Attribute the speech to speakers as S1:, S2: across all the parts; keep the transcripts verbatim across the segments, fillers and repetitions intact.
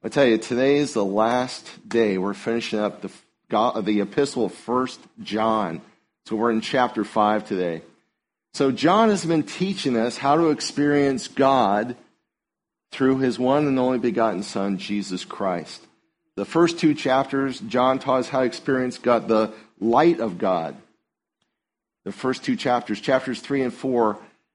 S1: I tell you, today is the last day. We're finishing up the God, the epistle of First John. So we're in chapter five today. So John has been teaching us how to experience God through his one and only begotten Son, Jesus Christ. The first two chapters, John taught us how to experience God, the light of God. The first two chapters, chapters three and four,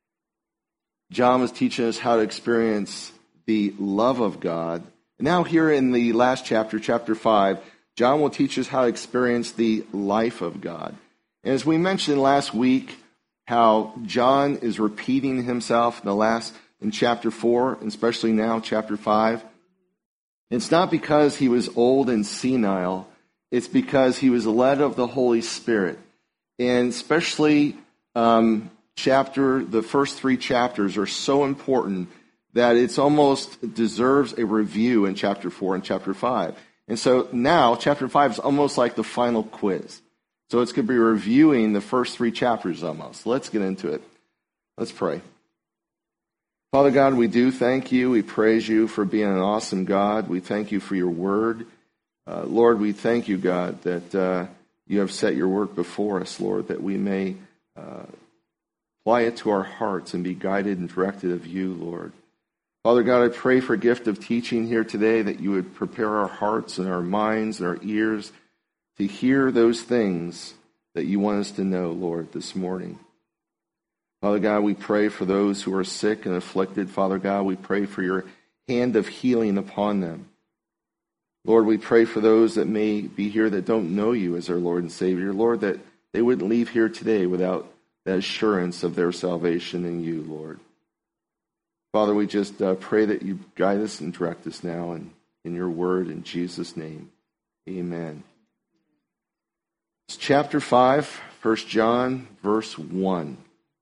S1: John was teaching us how to experience the love of God. And now here in the last chapter, chapter five, John will teach us how to experience the life of God. And as we mentioned last week, how John is repeating himself in the last, in chapter four, and especially now, chapter five. It's not because he was old and senile. It's because he was led of the Holy Spirit. And especially um, chapter, the first three chapters are so important that it's almost deserves a review in chapter four and chapter five. And so now, chapter five is almost like the final quiz. So it's going to be reviewing the first three chapters almost. Let's get into it. Let's pray. Father God, we do thank you. We praise you for being an awesome God. We thank you for your word. Uh, Lord, we thank you, God, that uh, you have set your work before us, Lord, that we may uh, apply it to our hearts and be guided and directed of you, Lord. Father God, I pray for a gift of teaching here today, that you would prepare our hearts and our minds and our ears to hear those things that you want us to know, Lord, this morning. Father God, we pray for those who are sick and afflicted. Father God, we pray for your hand of healing upon them. Lord, we pray for those that may be here that don't know you as their Lord and Savior. Lord, that they wouldn't leave here today without that assurance of their salvation in you, Lord. Father, we just uh, pray that you guide us and direct us now in, in your word, in Jesus' name. Amen. It's chapter five, First John, verse one.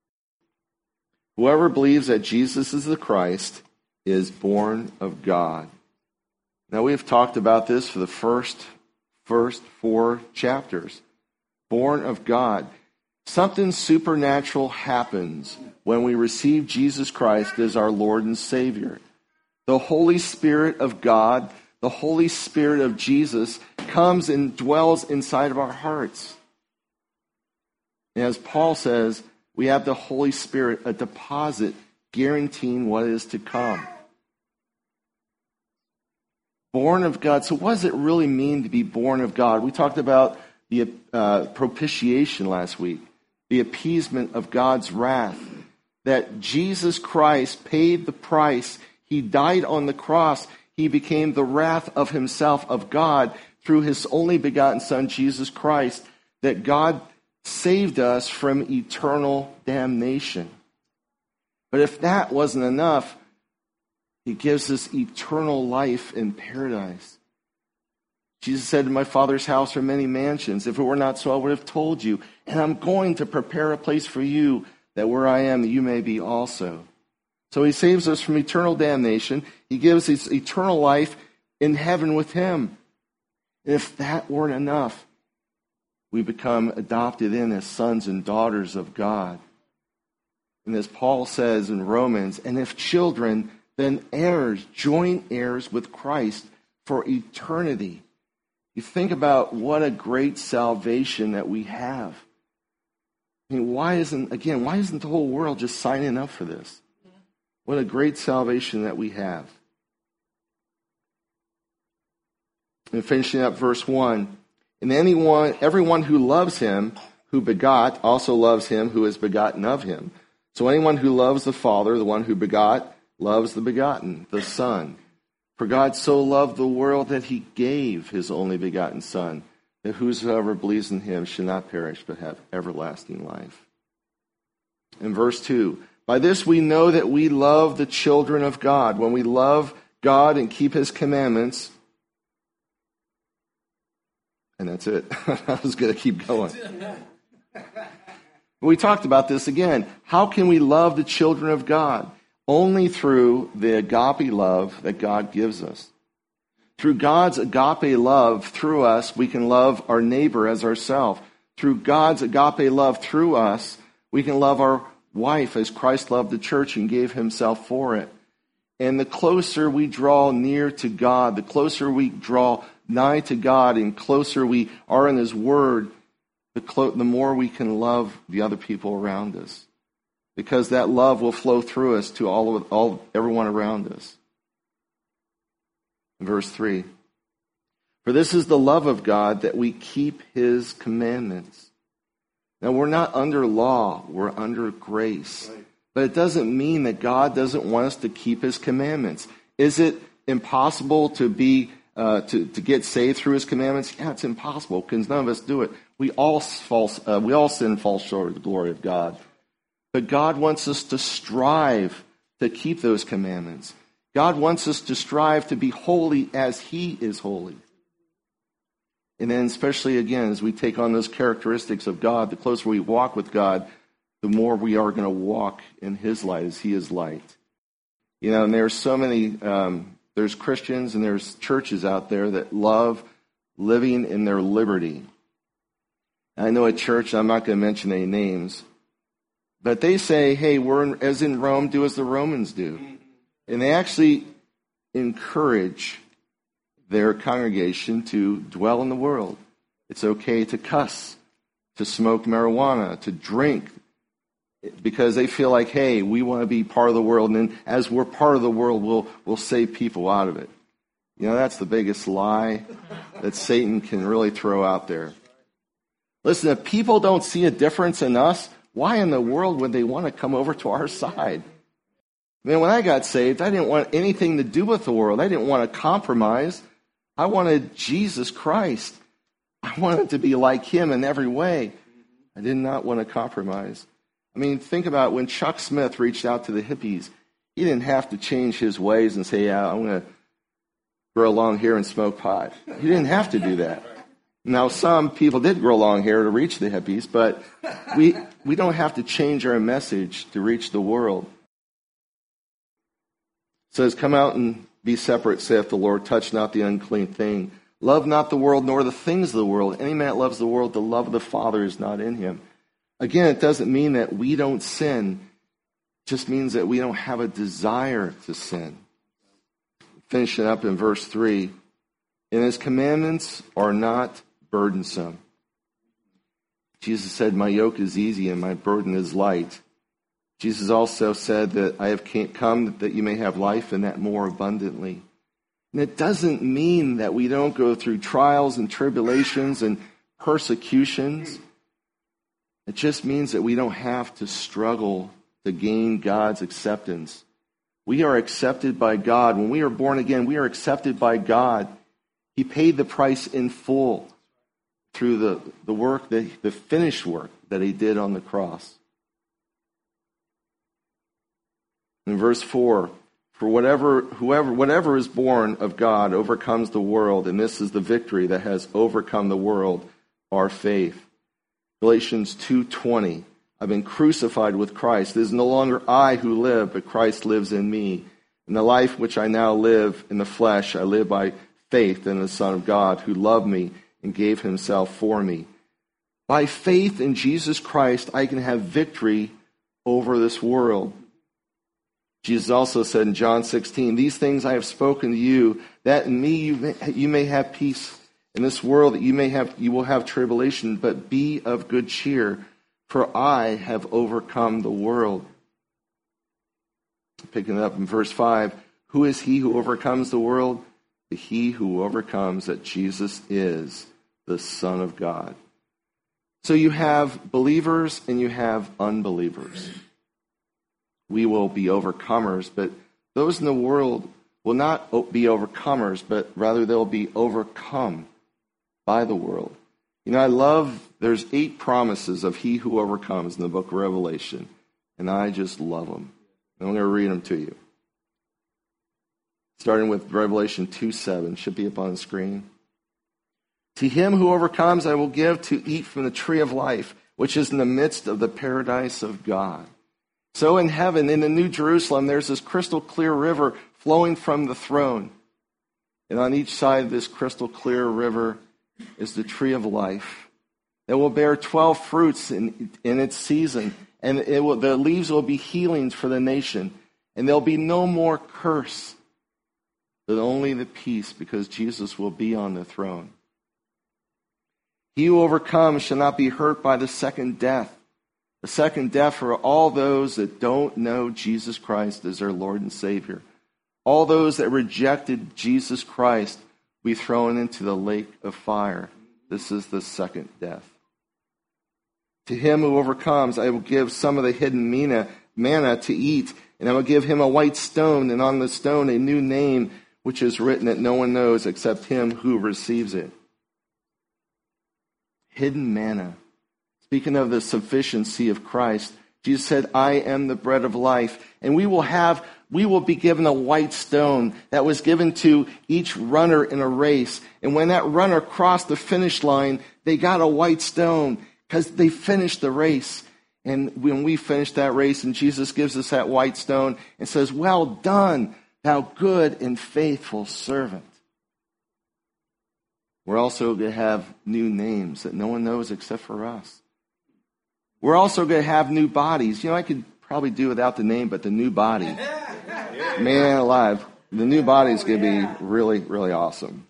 S1: Whoever believes that Jesus is the Christ is born of God. Now, we have talked about this for the first, first four chapters. Born of God. Something supernatural happens when we receive Jesus Christ as our Lord and Savior. The Holy Spirit of God, the Holy Spirit of Jesus, comes and dwells inside of our hearts. And as Paul says, we have the Holy Spirit, a deposit guaranteeing what is to come. Born of God. So what does it really mean to be born of God? We talked about the uh, propitiation last week, the appeasement of God's wrath, that Jesus Christ paid the price. He died on the cross. He became the wrath of himself, of God, through his only begotten Son, Jesus Christ, that God saved us from eternal damnation. But if that wasn't enough, he gives us eternal life in paradise. Jesus said, in my Father's house are many mansions. If it were not so, I would have told you. And I'm going to prepare a place for you, that where I am, you may be also. So he saves us from eternal damnation. He gives us eternal life in heaven with him. And if that weren't enough, we become adopted in as sons and daughters of God. And as Paul says in Romans, and if children, then heirs, joint heirs with Christ for eternity. You think about what a great salvation that we have. I mean, why isn't, again, why isn't the whole world just signing up for this? What a great salvation that we have. And finishing up verse one, and anyone, everyone who loves him, who begot, also loves him who is begotten of him. So anyone who loves the Father, the one who begot, loves the begotten, the Son. For God so loved the world that he gave his only begotten Son, that whosoever believes in him should not perish but have everlasting life. In verse two, by this we know that we love the children of God, when we love God and keep his commandments. And that's it. I was going to keep going. We talked about this again. How can we love the children of God? Only through the agape love that God gives us. Through God's agape love through us, we can love our neighbor as ourselves. Through God's agape love through us, we can love our wife as Christ loved the church and gave himself for it. And the closer we draw near to God, the closer we draw nigh to God and closer we are in His Word, the, clo- the more we can love the other people around us. Because that love will flow through us to all of all everyone around us. Verse three. For this is the love of God, that we keep His commandments. Now, we're not under law, we're under grace. Right. But it doesn't mean that God doesn't want us to keep His commandments. Is it impossible to be uh, to, to get saved through His commandments? Yeah, it's impossible, because none of us do it. We all fall, uh, we all sin and fall short of the glory of God. But God wants us to strive to keep those commandments. God wants us to strive to be holy as He is holy. And then especially, again, as we take on those characteristics of God, the closer we walk with God, the more we are going to walk in His light as He is light. You know, and there's so many, um, there's Christians and there's churches out there that love living in their liberty. I know a church, I'm not going to mention any names, but they say, hey, we're in, as in Rome, do as the Romans do. And they actually encourage their congregation to dwell in the world. It's okay to cuss, to smoke marijuana, to drink, because they feel like, hey, we want to be part of the world, and then as we're part of the world, we'll we'll save people out of it. You know, that's the biggest lie that Satan can really throw out there. Listen, if people don't see a difference in us, why in the world would they want to come over to our side? Man, when I got saved, I didn't want anything to do with the world. I didn't want to compromise. I wanted Jesus Christ. I wanted to be like Him in every way. I did not want to compromise. I mean, think about when Chuck Smith reached out to the hippies. He didn't have to change his ways and say, yeah, I'm going to grow long hair and smoke pot. He didn't have to do that. Now, some people did grow long hair to reach the hippies, but we we don't have to change our message to reach the world. It says, come out and be separate, saith the Lord. Touch not the unclean thing. Love not the world, nor the things of the world. Any man that loves the world, the love of the Father is not in him. Again, it doesn't mean that we don't sin. It just means that we don't have a desire to sin. Finishing up in verse three. And His commandments are not burdensome. Jesus said, my yoke is easy and my burden is light. Jesus also said that I have come that you may have life and that more abundantly. And it doesn't mean that we don't go through trials and tribulations and persecutions. It just means that we don't have to struggle to gain God's acceptance. We are accepted by God. When we are born again, we are accepted by God. He paid the price in full through the, the work, the, the finished work that He did on the cross. In verse four, for whatever, whoever, whatever is born of God overcomes the world, and this is the victory that has overcome the world, our faith. Galatians two twenty, I've been crucified with Christ. It is no longer I who live, but Christ lives in me. In the life which I now live in the flesh, I live by faith in the Son of God, who loved me and gave Himself for me. By faith in Jesus Christ, I can have victory over this world. Jesus also said in John sixteen, these things I have spoken to you, that in me you may, you may have peace. In this world that you may have, you will have tribulation, but be of good cheer, for I have overcome the world. Picking it up in verse five, who is he who overcomes the world? He who overcomes that Jesus is the Son of God. So you have believers and you have unbelievers. We will be overcomers, but those in the world will not be overcomers, but rather they'll be overcome by the world. You know, I love, there's eight promises of he who overcomes in the book of Revelation, and I just love them. And I'm going to read them to you. Starting with Revelation two seven, should be up on the screen. To him who overcomes, I will give to eat from the tree of life, which is in the midst of the paradise of God. So in heaven, in the New Jerusalem, there's this crystal clear river flowing from the throne. And on each side of this crystal clear river is the tree of life. It will bear twelve fruits in, in its season, and it will, the leaves will be healings for the nation. And there'll be no more curse, but only the peace, because Jesus will be on the throne. He who overcomes shall not be hurt by the second death. The second death for all those that don't know Jesus Christ as their Lord and Savior. All those that rejected Jesus Christ will be thrown into the lake of fire. This is the second death. To him who overcomes, I will give some of the hidden manna, manna to eat, and I will give him a white stone, and on the stone a new name, which is written that no one knows except him who receives it. Hidden manna. Speaking of the sufficiency of Christ, Jesus said, I am the bread of life. And we will have, we will be given a white stone that was given to each runner in a race. And when that runner crossed the finish line, they got a white stone because they finished the race. And when we finish that race, and Jesus gives us that white stone and says, well done, thou good and faithful servant. We're also going to have new names that no one knows except for us. We're also going to have new bodies. You know, I could probably do without the name, but the new body. Man alive. The new body is going to be really, really awesome.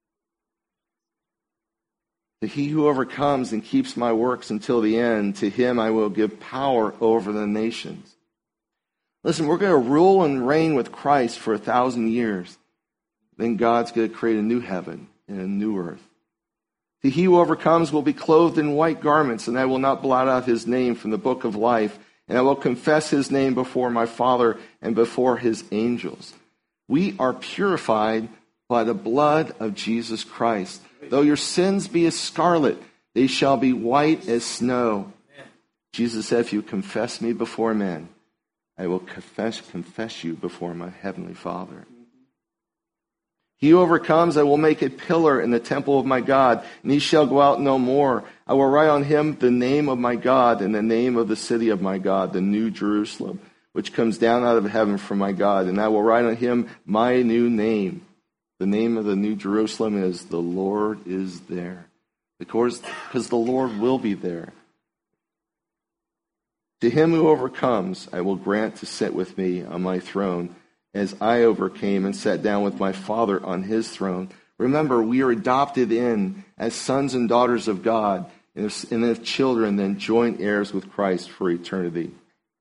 S1: To he who overcomes and keeps my works until the end, to him I will give power over the nations. Listen, we're going to rule and reign with Christ for a thousand years. Then God's going to create a new heaven and a new earth. To he who overcomes will be clothed in white garments, and I will not blot out his name from the book of life, and I will confess his name before my Father and before his angels. We are purified by the blood of Jesus Christ. Though your sins be as scarlet, they shall be white as snow. Jesus said, if you confess me before men, I will confess, confess you before my heavenly Father. He who overcomes, I will make a pillar in the temple of my God, and he shall go out no more. I will write on him the name of my God and the name of the city of my God, the new Jerusalem, which comes down out of heaven from my God. And I will write on him my new name. The name of the new Jerusalem is the Lord is there. Because the Lord will be there. To him who overcomes, I will grant to sit with me on my throne, as I overcame and sat down with my Father on his throne. Remember, we are adopted in as sons and daughters of God, and if, and if children, then joint heirs with Christ for eternity.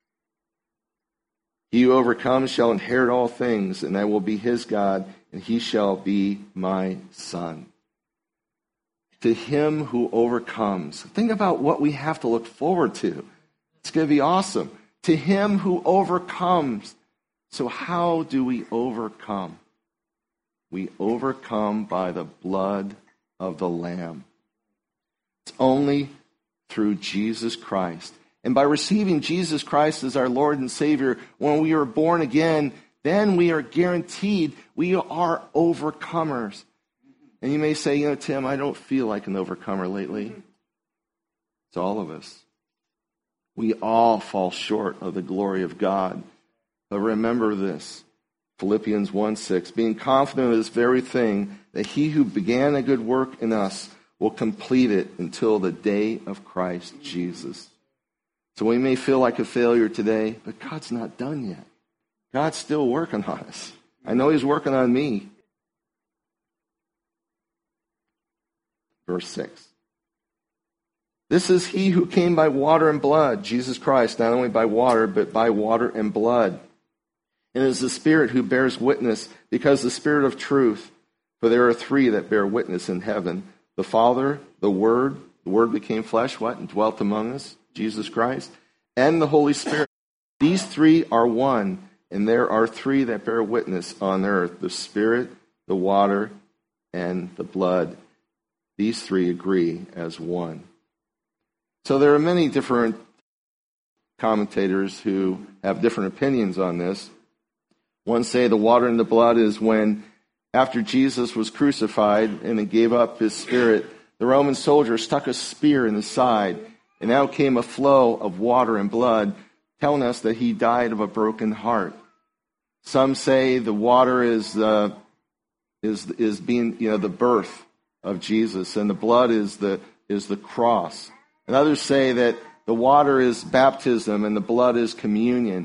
S1: He who overcomes shall inherit all things, and I will be his God, and he shall be my son. To him who overcomes. Think about what we have to look forward to. It's going to be awesome. To him who overcomes. So how do we overcome? We overcome by the blood of the Lamb. It's only through Jesus Christ. And by receiving Jesus Christ as our Lord and Savior, when we are born again, then we are guaranteed we are overcomers. And you may say, you know, Tim, I don't feel like an overcomer lately. It's all of us. We all fall short of the glory of God. But remember this, Philippians one six, being confident of this very thing, that he who began a good work in us will complete it until the day of Christ Jesus. So we may feel like a failure today, but God's not done yet. God's still working on us. I know he's working on me. Verse six. This is he who came by water and blood, Jesus Christ, not only by water, but by water and blood. And it is the Spirit who bears witness, because the Spirit of truth, for there are three that bear witness in heaven, the Father, the Word, the Word became flesh, what? And dwelt among us, Jesus Christ, and the Holy Spirit. These three are one, and there are three that bear witness on earth, the Spirit, the water, and the blood. These three agree as one. So there are many different commentators who have different opinions on this. One say the water and the blood is when, after Jesus was crucified and he gave up his spirit, the Roman soldier stuck a spear in his side, and out came a flow of water and blood, telling us that he died of a broken heart. Some say the water is uh, is is being you know the birth of Jesus, and the blood is the is the cross. And others say that the water is baptism and the blood is communion.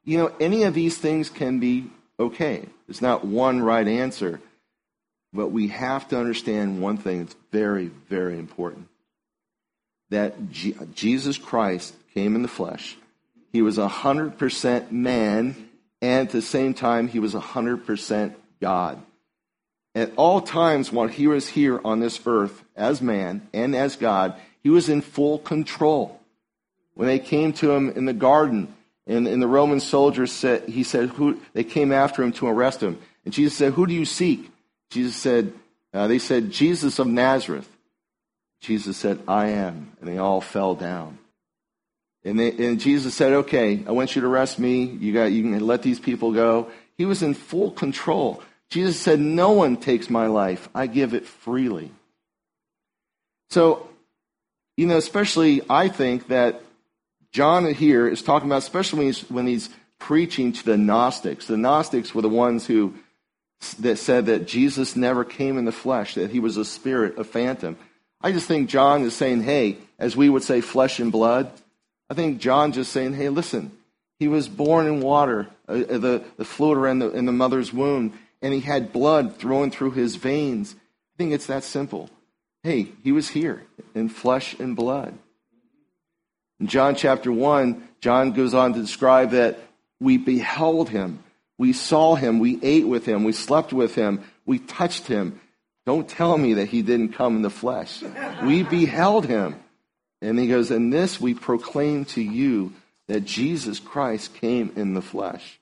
S1: you know, any of these things can be okay. There's not one right answer. But we have to understand one thing that's very, very important. That G- Jesus Christ came in the flesh. He was one hundred percent man, and at the same time, he was one hundred percent God. At all times while he was here on this earth as man and as God, he was in full control. When they came to him in the garden, and, and the Roman soldiers said, he said, who, they came after him to arrest him. And Jesus said, who do you seek? Jesus said, uh, they said, Jesus of Nazareth. Jesus said, I am. And they all fell down. And, they, and Jesus said, okay, I want you to arrest me. You got, you can let these people go. He was in full control. Jesus said, no one takes my life. I give it freely. So, you know, especially I think that John here is talking about, especially when he's, when he's preaching to the Gnostics. The Gnostics were the ones who that said that Jesus never came in the flesh, that he was a spirit, a phantom. I just think John is saying, hey, as we would say, flesh and blood. I think John just saying, hey, listen, he was born in water, uh, the, the fluid around the, in the mother's womb, and he had blood flowing through his veins. I think it's that simple. Hey, he was here in flesh and blood. In John chapter one, John goes on to describe that we beheld him. We saw him, we ate with him, we slept with him, we touched him. Don't tell me that he didn't come in the flesh. We beheld him. And he goes, and this we proclaim to you, that Jesus Christ came in the flesh.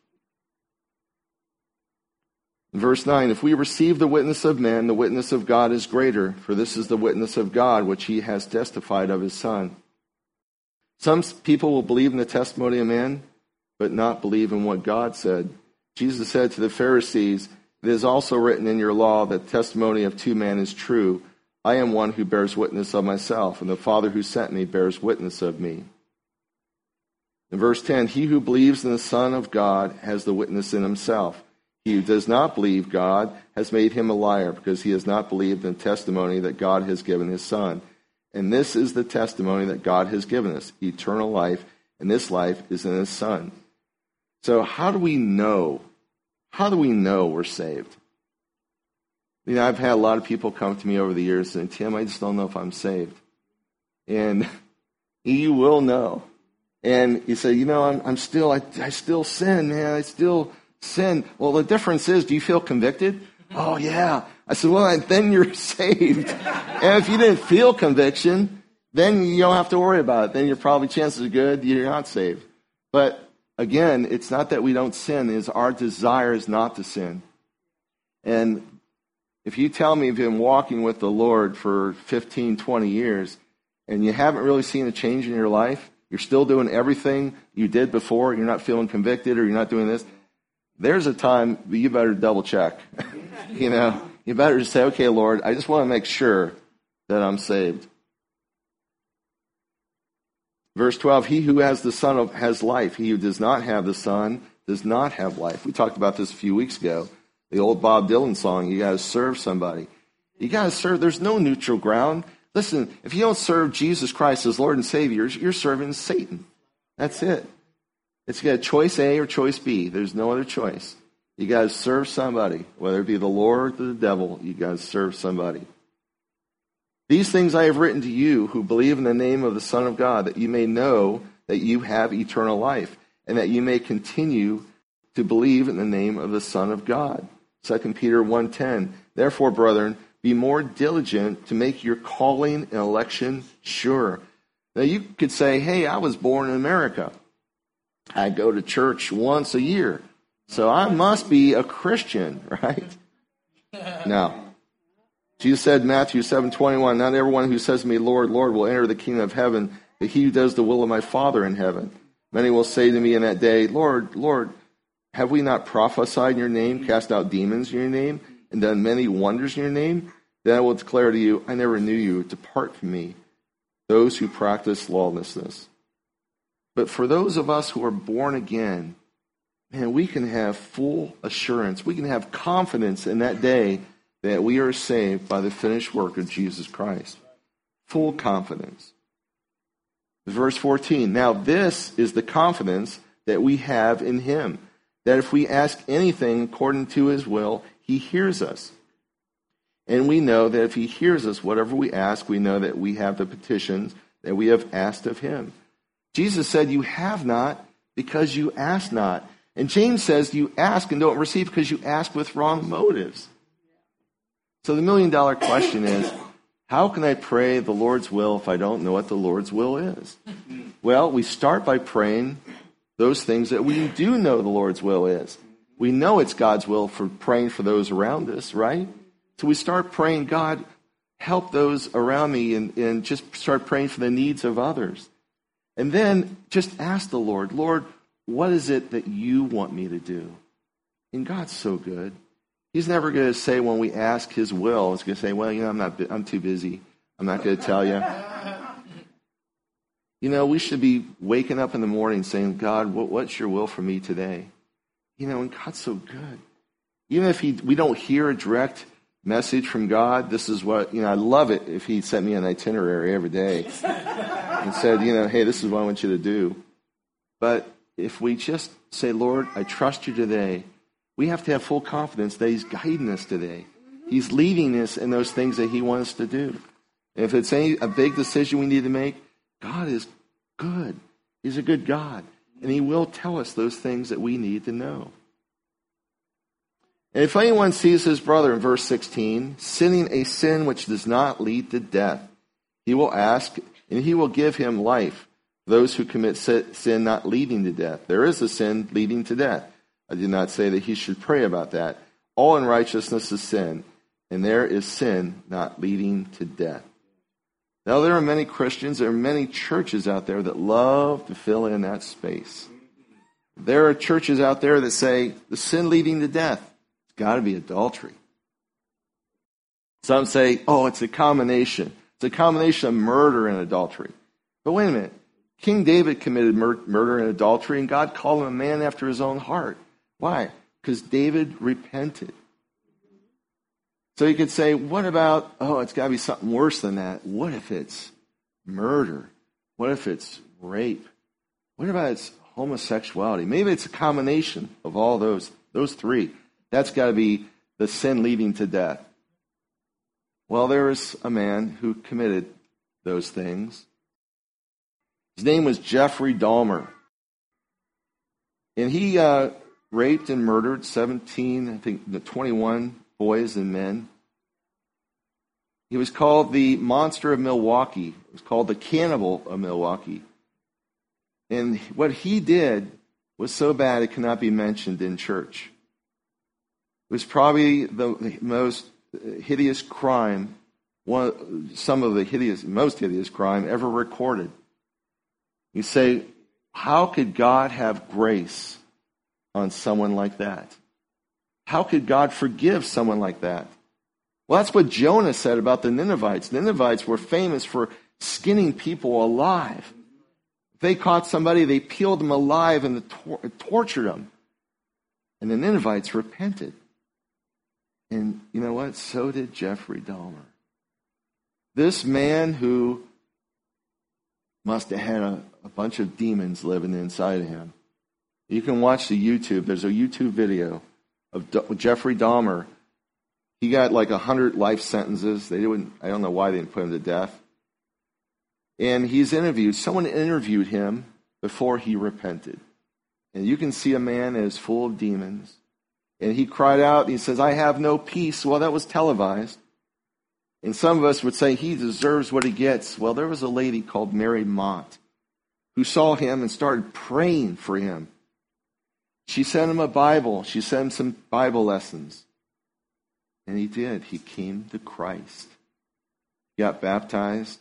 S1: In verse nine, if we receive the witness of men, the witness of God is greater, for this is the witness of God, which he has testified of his Son. Some people will believe in the testimony of men, but not believe in what God said. Jesus said to the Pharisees, it is also written in your law that the testimony of two men is true. I am one who bears witness of myself, and the Father who sent me bears witness of me. In verse ten, he who believes in the Son of God has the witness in himself. He who does not believe God has made him a liar, because he has not believed in the testimony that God has given his Son. And this is the testimony that God has given us, eternal life, and this life is in his Son. So how do we know? How do we know we're saved? You know, I've had a lot of people come to me over the years saying, Tim, I just don't know if I'm saved. And you will know. And you say, you know, I'm, I'm still, I, I still sin, man. I still sin. Well, the difference is, do you feel convicted? Oh, yeah. I said, well, then you're saved. And if you didn't feel conviction, then you don't have to worry about it. Then your probably chances are good you're not saved. But again, it's not that we don't sin. It's our desire is not to sin. And if you tell me you've been walking with the Lord for fifteen, twenty years, and you haven't really seen a change in your life, you're still doing everything you did before, you're not feeling convicted, or you're not doing this, there's a time you better double check. You know, you better just say, okay, Lord, I just want to make sure that I'm saved. Verse twelve, he who has the Son of, has life. He who does not have the Son does not have life. We talked about this a few weeks ago. The old Bob Dylan song, you got to serve somebody. You got to serve. There's no neutral ground. Listen, if you don't serve Jesus Christ as Lord and Savior, you're serving Satan. That's it. It's got choice A or choice B. There's no other choice. You got to serve somebody, whether it be the Lord or the devil. You got to serve somebody. These things I have written to you who believe in the name of the Son of God, that you may know that you have eternal life, and that you may continue to believe in the name of the Son of God. Second Peter one ten, therefore, brethren, be more diligent to make your calling and election sure. Now, you could say, hey, I was born in America. I go to church once a year, so I must be a Christian, right? No. Jesus said in Matthew seven twenty-one, not everyone who says to me, Lord, Lord, will enter the kingdom of heaven, but he who does the will of my Father in heaven. Many will say to me in that day, Lord, Lord, have we not prophesied in your name, cast out demons in your name, and done many wonders in your name? Then I will declare to you, I never knew you. Depart from me, those who practice lawlessness. But for those of us who are born again, man, we can have full assurance. We can have confidence in that day that we are saved by the finished work of Jesus Christ. Full confidence. Verse fourteen, now this is the confidence that we have in him, that if we ask anything according to his will, he hears us. And we know that if he hears us, whatever we ask, we know that we have the petitions that we have asked of him. Jesus said, you have not because you ask not. And James says, you ask and don't receive because you ask with wrong motives. So the million dollar question is, how can I pray the Lord's will if I don't know what the Lord's will is? Well, we start by praying those things that we do know the Lord's will is. We know it's God's will for praying for those around us, right? So we start praying, God, help those around me, and, and just start praying for the needs of others. And then just ask the Lord, Lord, what is it that you want me to do? And God's so good. He's never going to say when we ask his will, he's going to say, well, you know, I'm not, I'm too busy. I'm not going to tell you. You know, we should be waking up in the morning saying, God, what, what's your will for me today? You know, and God's so good. Even if he, we don't hear a direct message from God, this is what, you know, I love it if he sent me an itinerary every day and said, you know, hey, this is what I want you to do. But if we just say, Lord, I trust you today, we have to have full confidence that he's guiding us today. He's leading us in those things that he wants us to do. And if it's any, a big decision we need to make, God is good. He's a good God. And he will tell us those things that we need to know. And if anyone sees his brother, in verse sixteen, sinning a sin which does not lead to death, he will ask, and he will give him life. Those who commit sin not leading to death. There is a sin leading to death. I did not say that he should pray about that. All unrighteousness is sin, and there is sin not leading to death. Now, there are many Christians, there are many churches out there that love to fill in that space. There are churches out there that say the sin leading to death, it's got to be adultery. Some say, oh, it's a combination. It's a combination of murder and adultery. But wait a minute. King David committed mur- murder and adultery, and God called him a man after his own heart. Why? Because David repented. So you could say, what about, oh, it's got to be something worse than that. What if it's murder? What if it's rape? What about it's homosexuality? Maybe it's a combination of all those, those three. That's got to be the sin leading to death. Well, there was a man who committed those things. His name was Jeffrey Dahmer. And he uh, raped and murdered seventeen, I think, twenty-one boys and men. He was called the Monster of Milwaukee. It was called the Cannibal of Milwaukee. And what he did was so bad it cannot be mentioned in church. It was probably the most hideous crime, one, some of the hideous, most hideous crime ever recorded. You say, how could God have grace on someone like that? How could God forgive someone like that? Well, that's what Jonah said about the Ninevites. Ninevites were famous for skinning people alive. If they caught somebody, they peeled them alive and tor- tortured them. And the Ninevites repented. And you know what? So did Jeffrey Dahmer. This man who must have had a, a bunch of demons living inside of him. You can watch the YouTube. There's a YouTube video of D- Jeffrey Dahmer. He got like a hundred life sentences. They didn't. I don't know why they didn't put him to death. And he's interviewed. Someone interviewed him before he repented. And you can see a man that is full of demons. And he cried out, and he says, I have no peace. Well, that was televised. And some of us would say he deserves what he gets. Well, there was a lady called Mary Mott who saw him and started praying for him. She sent him a Bible. She sent him some Bible lessons. And he did. He came to Christ. He got baptized.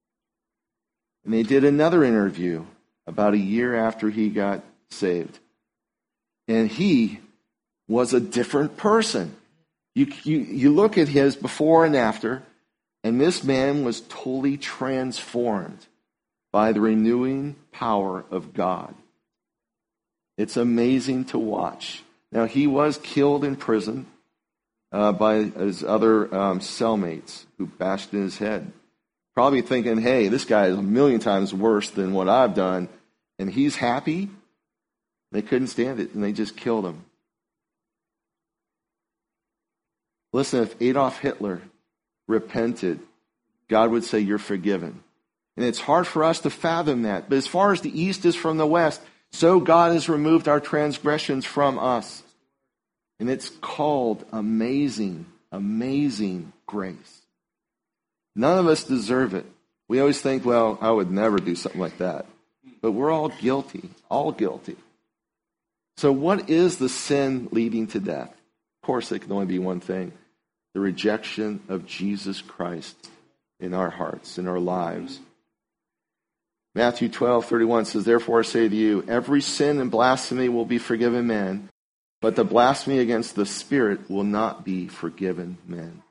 S1: And they did another interview about a year after he got saved. And he was a different person. You, you, you look at his before and after, and this man was totally transformed by the renewing power of God. It's amazing to watch. Now, he was killed in prison uh, by his other um, cellmates who bashed in his head. Probably thinking, hey, this guy is a million times worse than what I've done, and he's happy. They couldn't stand it, and they just killed him. Listen, if Adolf Hitler repented, God would say, you're forgiven. And it's hard for us to fathom that. But as far as the east is from the west, so God has removed our transgressions from us. And it's called amazing, amazing grace. None of us deserve it. We always think, well, I would never do something like that. But we're all guilty, all guilty. So what is the sin leading to death? Of course, it can only be one thing. The rejection of Jesus Christ in our hearts, in our lives. Matthew twelve thirty-one says, therefore I say to you, every sin and blasphemy will be forgiven men, but the blasphemy against the Spirit will not be forgiven men.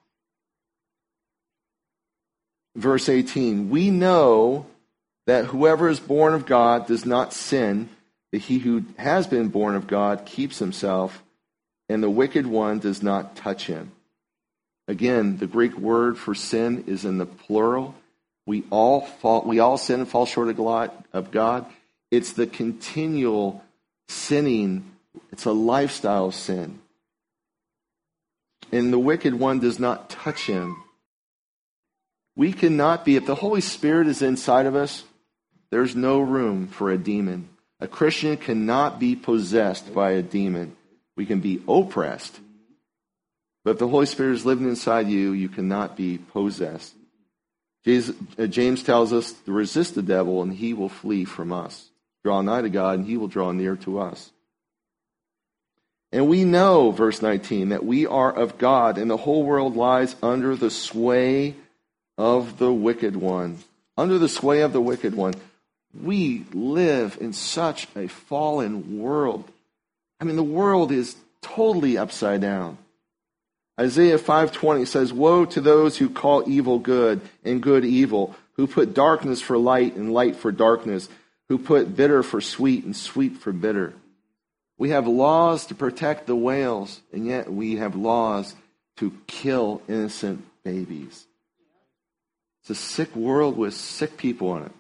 S1: Verse eighteen, we know that whoever is born of God does not sin, that he who has been born of God keeps himself, and the wicked one does not touch him. Again, the Greek word for sin is in the plural. We all fall, we all sin and fall short of God. It's the continual sinning. It's a lifestyle sin. And the wicked one does not touch him. We cannot be, if the Holy Spirit is inside of us, there's no room for a demon. A Christian cannot be possessed by a demon. We can be oppressed. But if the Holy Spirit is living inside you, you cannot be possessed. James tells us to resist the devil and he will flee from us. Draw nigh to God and he will draw near to us. And we know, verse nineteen, that we are of God and the whole world lies under the sway of the wicked one. Under the sway of the wicked one. We live in such a fallen world. I mean, the world is totally upside down. Isaiah five twenty says, woe to those who call evil good and good evil, who put darkness for light and light for darkness, who put bitter for sweet and sweet for bitter. We have laws to protect the whales, and yet we have laws to kill innocent babies. It's a sick world with sick people in it.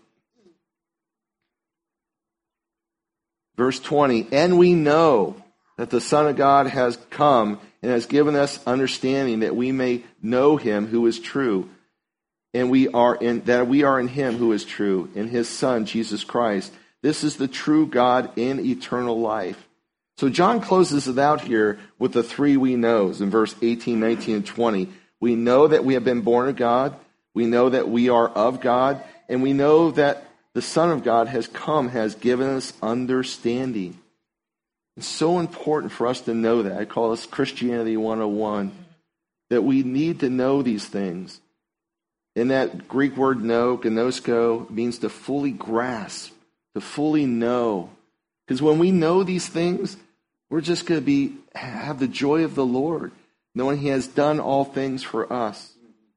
S1: Verse twenty, and we know that the Son of God has come and has given us understanding that we may know him who is true, and we are in that we are in him who is true, in his Son, Jesus Christ. This is the true God in eternal life. So John closes it out here with the three we knows in verse eighteen, nineteen, and twenty. We know that we have been born of God. We know that we are of God. And we know that the Son of God has come, has given us understanding. It's so important for us to know that. I call this Christianity one oh one. That we need to know these things. And that Greek word know, gnosko, means to fully grasp, to fully know. Because when we know these things, we're just going to be have the joy of the Lord, knowing he has done all things for us.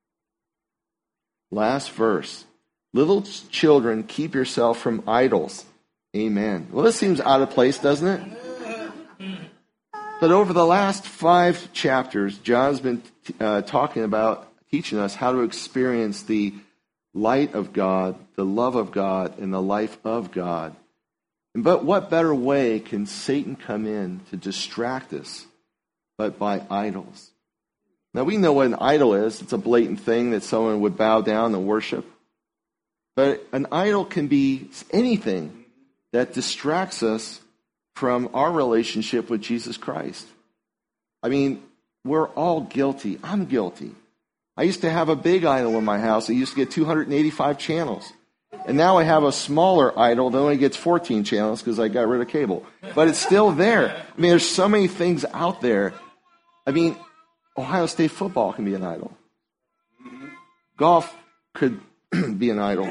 S1: Last verse. Little children, keep yourself from idols. Amen. Well, this seems out of place, doesn't it? But over the last five chapters, John's been uh, talking about, teaching us how to experience the light of God, the love of God, and the life of God. But what better way can Satan come in to distract us but by idols? Now, we know what an idol is. It's a blatant thing that someone would bow down and worship. But an idol can be anything that distracts us from our relationship with Jesus Christ. I mean, we're all guilty. I'm guilty. I used to have a big idol in my house. It used to get two hundred eighty-five channels. And now I have a smaller idol that only gets fourteen channels because I got rid of cable. But it's still there. I mean, there's so many things out there. I mean, Ohio State football can be an idol. Golf could be an idol.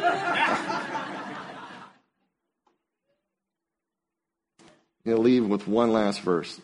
S1: I'm going to leave with one last verse.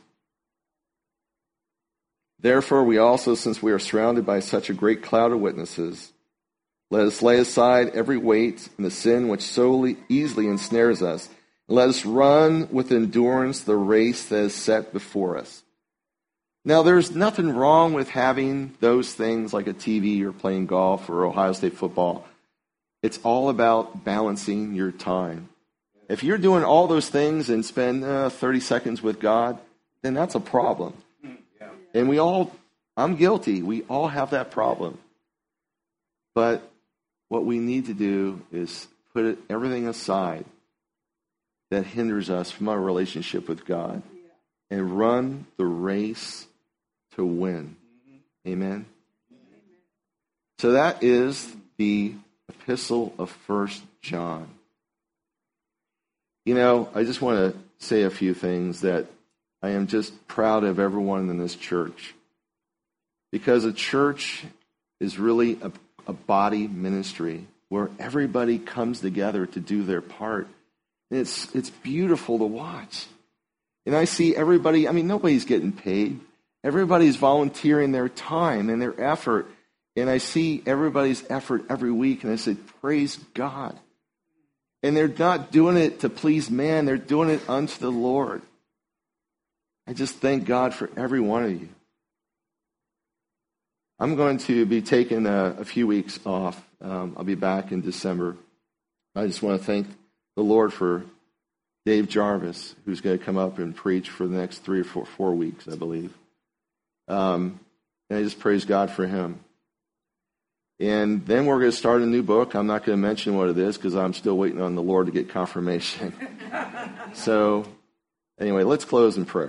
S1: Therefore, we also, since we are surrounded by such a great cloud of witnesses, let us lay aside every weight and the sin which so easily ensnares us, and let us run with endurance the race that is set before us. Now, there's nothing wrong with having those things like a T V or playing golf or Ohio State football. It's all about balancing your time. If you're doing all those things and spend uh, thirty seconds with God, then that's a problem. And we all, I'm guilty, we all have that problem. But what we need to do is put it, everything aside that hinders us from our relationship with God and run the race to win. Amen? So that is the epistle of First John. You know, I just want to say a few things that I am just proud of everyone in this church. Because a church is really a, a body ministry where everybody comes together to do their part. And it's it's beautiful to watch. And I see everybody, I mean, nobody's getting paid. Everybody's volunteering their time and their effort. And I see everybody's effort every week, and I say, praise God. And they're not doing it to please man. They're doing it unto the Lord. I just thank God for every one of you. I'm going to be taking a, a few weeks off. Um, I'll be back in December. I just want to thank the Lord for Dave Jarvis, who's going to come up and preach for the next three or four, four weeks, I believe. Um, and I just praise God for him. And then we're going to start a new book. I'm not going to mention what it is because I'm still waiting on the Lord to get confirmation. So, anyway, let's close in prayer.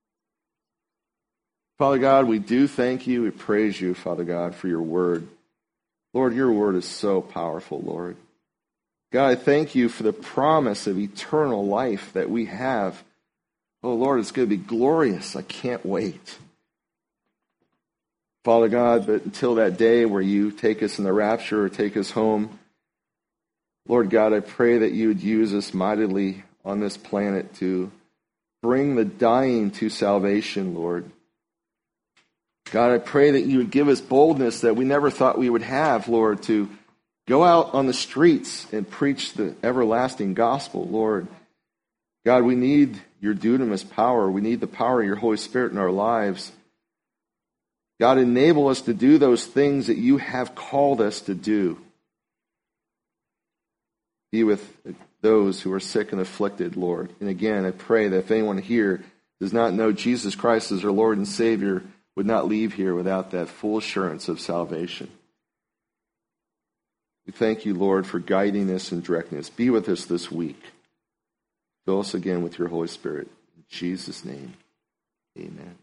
S1: Father God, we do thank you. We praise you, Father God, for your word. Lord, your word is so powerful, Lord. God, I thank you for the promise of eternal life that we have. Oh, Lord, it's going to be glorious. I can't wait. Father God, but until that day where you take us in the rapture or take us home, Lord God, I pray that you would use us mightily on this planet to bring the dying to salvation, Lord. God, I pray that you would give us boldness that we never thought we would have, Lord, to go out on the streets and preach the everlasting gospel, Lord. God, we need your dunamis power. We need the power of your Holy Spirit in our lives. God, enable us to do those things that you have called us to do. Be with those who are sick and afflicted, Lord. And again, I pray that if anyone here does not know Jesus Christ as our Lord and Savior, would not leave here without that full assurance of salvation. We thank you, Lord, for guiding us and directing us. Be with us this week. Fill us again with your Holy Spirit. In Jesus' name, amen.